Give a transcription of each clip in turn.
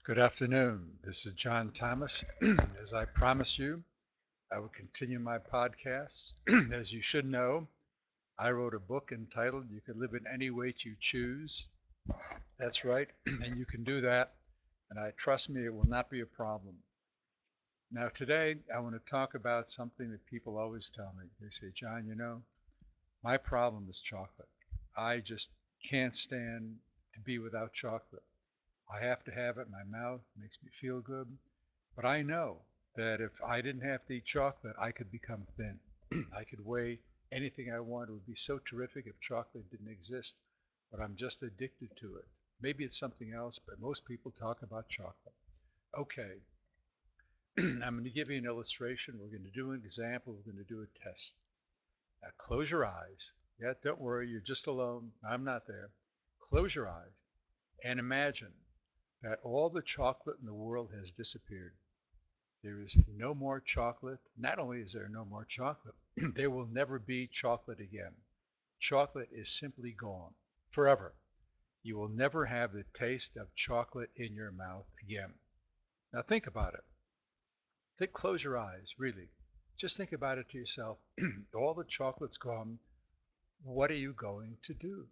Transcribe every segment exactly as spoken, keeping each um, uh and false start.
Good afternoon. This is John Thomas. As I promised you, I will continue my podcasts. As you should know, I wrote a book entitled You Can Live in Any Weight You Choose. That's right, and you can do that. And I trust me, it will not be a problem. Now, today, I want to talk about something that people always tell me. They say, John, you know, my problem is chocolate. I just can't stand to be without chocolate. I have to have it in my mouth, it makes me feel good. But I know that if I didn't have to eat chocolate, I could become thin. I could weigh anything I want. It would be so terrific if chocolate didn't exist, but I'm just addicted to it. Maybe it's something else, but most people talk about chocolate. Okay, I'm going to give you an illustration. We're going to do an example. We're going to do a test. Now, close your eyes. Yeah, don't worry, you're just alone. I'm not there. Close your eyes and imagine that all the chocolate in the world has disappeared. There is no more chocolate. Not only is there no more chocolate, there will never be chocolate again. Chocolate is simply gone forever. You will never have the taste of chocolate in your mouth again. Now think about it. Think, close your eyes, really. Just think about it to yourself. All the chocolate's gone. What are you going to do?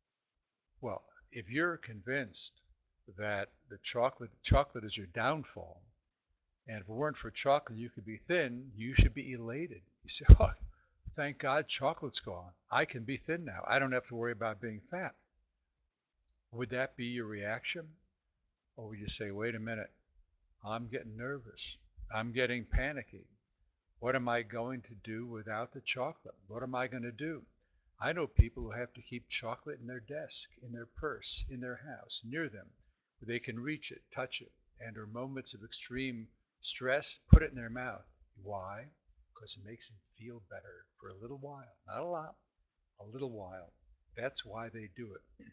Well, if you're convinced that the chocolate chocolate is your downfall, and if it weren't for chocolate, you could be thin. You should be elated. You say, oh, thank God chocolate's gone. I can be thin now. I don't have to worry about being fat. Would that be your reaction? Or would you say, wait a minute, I'm getting nervous. I'm getting panicky. What am I going to do without the chocolate? What am I going to do? I know people who have to keep chocolate in their desk, in their purse, in their house, near them, where they can reach it, touch it, and in moments of extreme stress, put it in their mouth. Why? Because it makes them feel better for a little while. Not a lot, a little while. That's why they do it.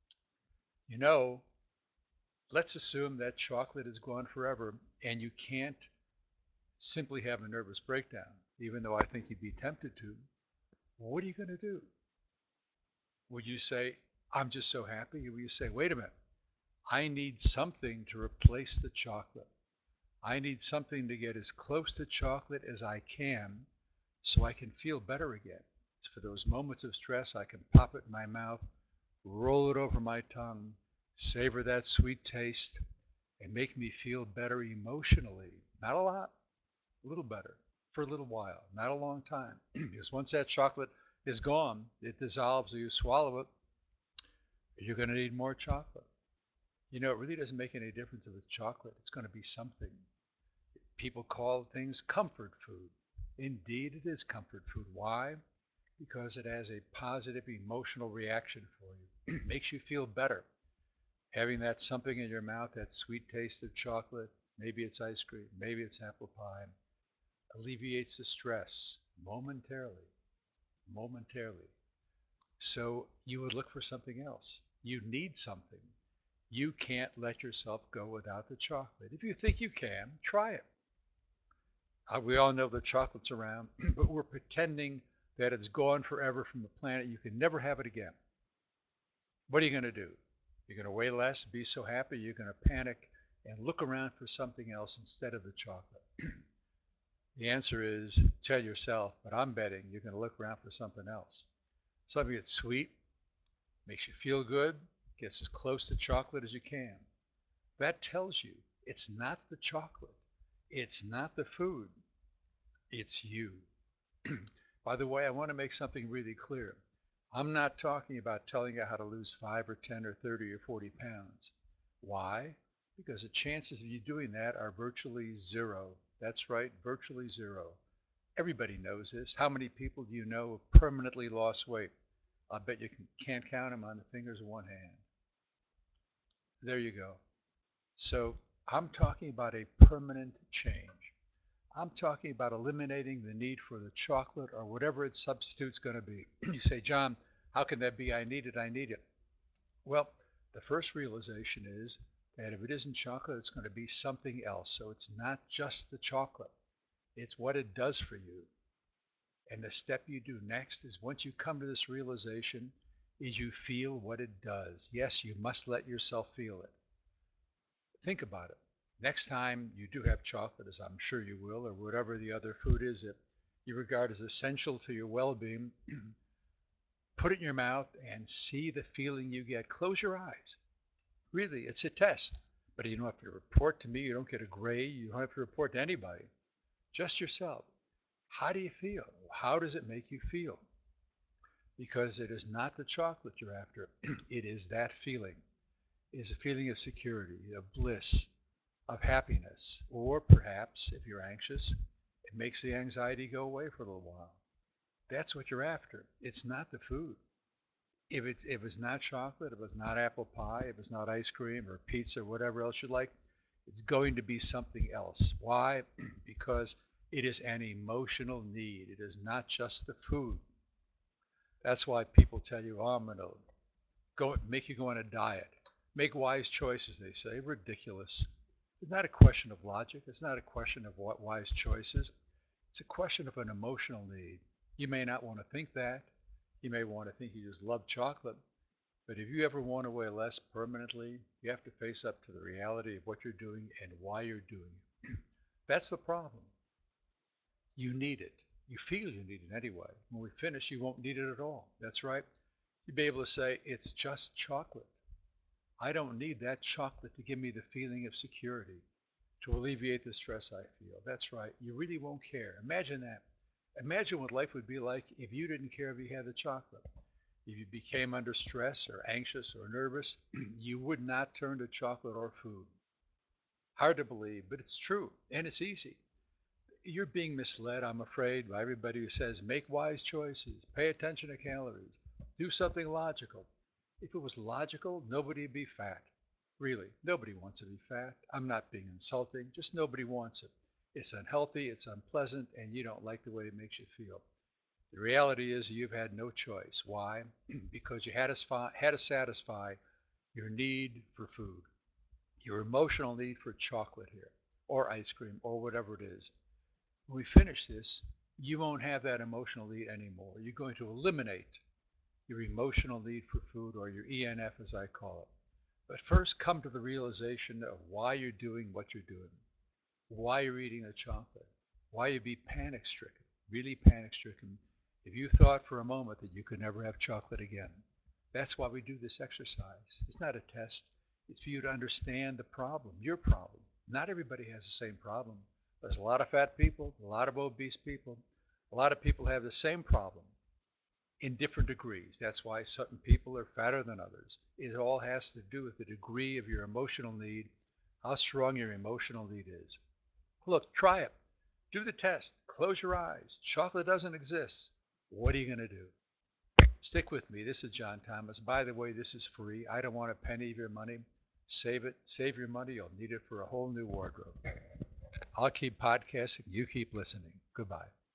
You know, let's assume that chocolate is gone forever and you can't simply have a nervous breakdown, even though I think you'd be tempted to. What are you going to do? Would you say, I'm just so happy? Or would you say, wait a minute, I need something to replace the chocolate? I need something to get as close to chocolate as I can so I can feel better again. So for those moments of stress, I can pop it in my mouth, roll it over my tongue, savor that sweet taste, and make me feel better emotionally. Not a lot, a little better for a little while, not a long time. Because once that chocolate is gone, it dissolves or you swallow it, you're going to need more chocolate. You know, it really doesn't make any difference if it's chocolate. It's going to be something. People call things comfort food. Indeed, it is comfort food. Why? Because it has a positive emotional reaction for you. It makes you feel better. Having that something in your mouth, that sweet taste of chocolate, maybe it's ice cream, maybe it's apple pie, alleviates the stress momentarily, momentarily. So you would look for something else. You need something. You can't let yourself go without the chocolate. If you think you can, try it. Uh, we all know the chocolate's around, but we're pretending that it's gone forever from the planet. You can never have it again. What are you going to do? You're going to weigh less, be so happy, you're going to panic and look around for something else instead of the chocolate. The answer is tell yourself, but I'm betting you're going to look around for something else. Something that's sweet, makes you feel good, gets as close to chocolate as you can. That tells you it's not the chocolate, it's not the food, it's you. By the way, I want to make something really clear. I'm not talking about telling you how to lose five or ten or thirty or forty pounds. Why? Because the chances of you doing that are virtually zero. That's right, virtually zero. Everybody knows this. How many people do you know have permanently lost weight? I bet you can, can't count them on the fingers of one hand. There you go. So I'm talking about a permanent change. I'm talking about eliminating the need for the chocolate or whatever its substitute's going to be. You say, John, how can that be? I need it, I need it. Well, the first realization is that if it isn't chocolate, it's going to be something else. So it's not just the chocolate, it's what it does for you. And the step you do next is once you come to this realization, is you feel what it does. Yes, you must let yourself feel it. Think about it. Next time you do have chocolate, as I'm sure you will, or whatever the other food is that you regard as essential to your well-being, put it in your mouth and see the feeling you get. Close your eyes. Really, it's a test. But you don't have to report to me. You don't get a grade. You don't have to report to anybody. Just yourself. How do you feel? How does it make you feel? Because it is not the chocolate you're after. It is that feeling. It is a feeling of security, of bliss, of happiness. Or perhaps, if you're anxious, it makes the anxiety go away for a little while. That's what you're after. It's not the food. If it's if it's not chocolate, if it's not apple pie, if it's not ice cream or pizza or whatever else you like, it's going to be something else. Why? Because it is an emotional need. It is not just the food. That's why people tell you, oh, I'm going to go make you go on a diet. Make wise choices, they say. Ridiculous. It's not a question of logic. It's not a question of what wise choices. It's a question of an emotional need. You may not want to think that. You may want to think you just love chocolate. But if you ever want to weigh less permanently, you have to face up to the reality of what you're doing and why you're doing it. That's the problem. You need it. You feel you need it anyway. When we finish, you won't need it at all. That's right. You'll be able to say, it's just chocolate. I don't need that chocolate to give me the feeling of security, to alleviate the stress I feel. That's right. You really won't care. Imagine that. Imagine what life would be like if you didn't care if you had the chocolate. If you became under stress or anxious or nervous, you would not turn to chocolate or food. Hard to believe, but it's true, and it's easy. You're being misled, I'm afraid, by everybody who says make wise choices, pay attention to calories, do something logical. If it was logical, nobody would be fat. Really, nobody wants to be fat. I'm not being insulting, just nobody wants it. It's unhealthy, it's unpleasant, and you don't like the way it makes you feel. The reality is you've had no choice. Why? Because you had to, had to satisfy your need for food, your emotional need for chocolate here, or ice cream, or whatever it is. When we finish this, you won't have that emotional need anymore. You're going to eliminate your emotional need for food, or your E N F as I call it. But first come to the realization of why you're doing what you're doing, why you're eating the chocolate, why you'd be panic stricken, really panic stricken, if you thought for a moment that you could never have chocolate again. That's why we do this exercise. It's not a test. It's for you to understand the problem, your problem. Not everybody has the same problem. There's a lot of fat people, a lot of obese people. A lot of people have the same problem in different degrees. That's why certain people are fatter than others. It all has to do with the degree of your emotional need, how strong your emotional need is. Look, try it. Do the test. Close your eyes. Chocolate doesn't exist. What are you going to do? Stick with me. This is John Thomas. By the way, this is free. I don't want a penny of your money. Save it. Save your money. You'll need it for a whole new wardrobe. I'll keep podcasting. You keep listening. Goodbye.